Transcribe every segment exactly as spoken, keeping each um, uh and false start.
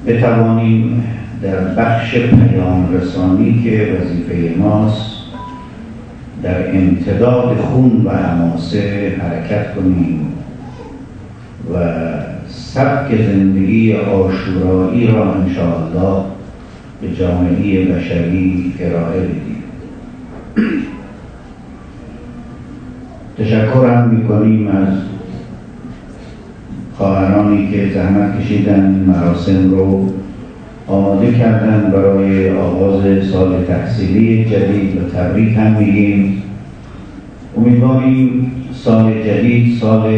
بتوانیم در بخش پیام رسانی که وظیفه ماست در امتداد خون و حماسه حرکت کنیم و سبک زندگی عاشورایی را انشاءالله به جامعه بشری ارائه بدیم. تشکر هم می‌کنیم از خواهرانی که زحمت کشیدن مراسم رو آماده کردن برای آغاز سال تحصیلی جدید و تبریک هم میگیم. امیدواریم سال جدید سال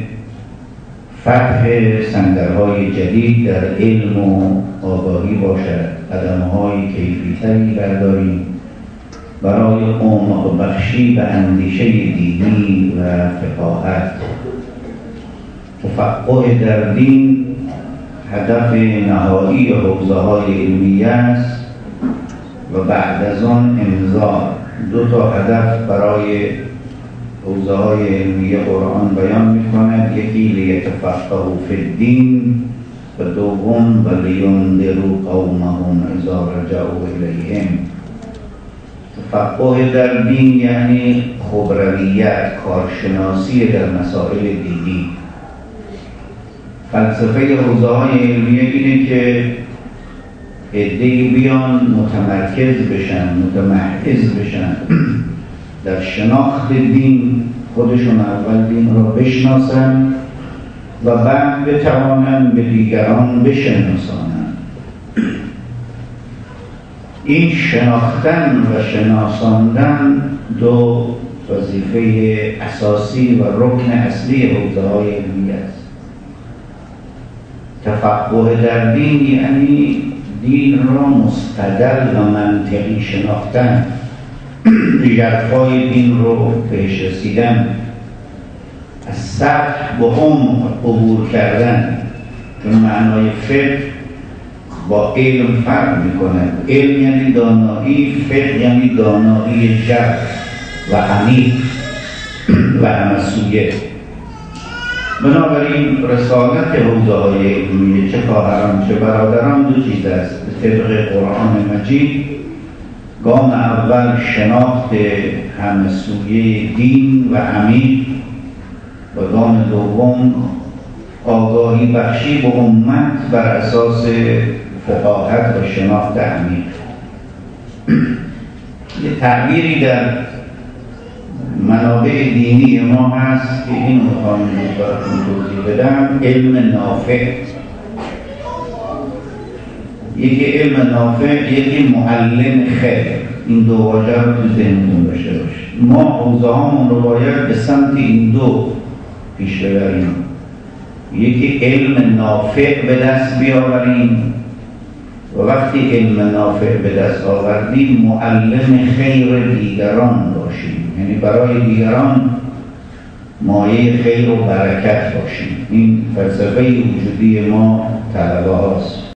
فتح سنگرهای جدید در علم و آگاهی باشد، قدم‌های کیفی‌تری برداریم برای عمق بخشی و اندیشه دینی و فقاهت. تفقه در دین هدف نهایی حوزه‌های علمیه است و بعد از آن انذار. دو تا هدف برای حوزه‌های علمیه قرآن بیان می‌کند، یکی لیتفقهوا فی الدین و دوم ولینذروا قومهم اذا رجعوا الیهم. تفقه در دین یعنی خبرویت، کارشناسی در مسائل دینی. فلسفه حوزه‌های علمیه اینه که عده‌ای بیان متمرکز بشن، متمحض بشن در شناخت دین، خودشون اول دین را بشناسن و بعد بتوانن به دیگران بشناسانن. این شناختن و شناساندن دو وظیفه اساسی و رکن اصلی حوزه‌های علمیه است. تفقه در دین یعنی دین را مستدل و منطقی شناختن، ژرفای دین رو پیش رسیدن، از سطح به عمق عبور کردن. چون معنای فقه با علم فرق میکنه. علم یعنی دانایی، فقه یعنی دانایی ژرف و عمیق و همسویه. بنابراین رسالت حوزه‌های علمیه، چه خواهران چه برادران، دو چیز است. به طبق قرآن مجید گام اول شناخت همسویه دین و عمیق و گام دوم آگاهی بخشی به امت بر اساس فقاهت و شناخت عمیق. یه تعبیری در منابع دینی ما هست که این میخوام براتون توضیح بدم: علم نافع. یکی علم نافع، یکی معلم خیر. این دو واژه رو تو ذهنتون داشته باشید. ما حوزه هامون رو باید به سمت این دو پیش ببریم. یکی علم نافع به دست بیاوریم و وقتی علم نافع به دست آوردیم معلم خیر دیگران باشیم، یعنی برای دیگران مایه خیر و برکت باشیم. این فلسفه وجودی ما طلبه هاست.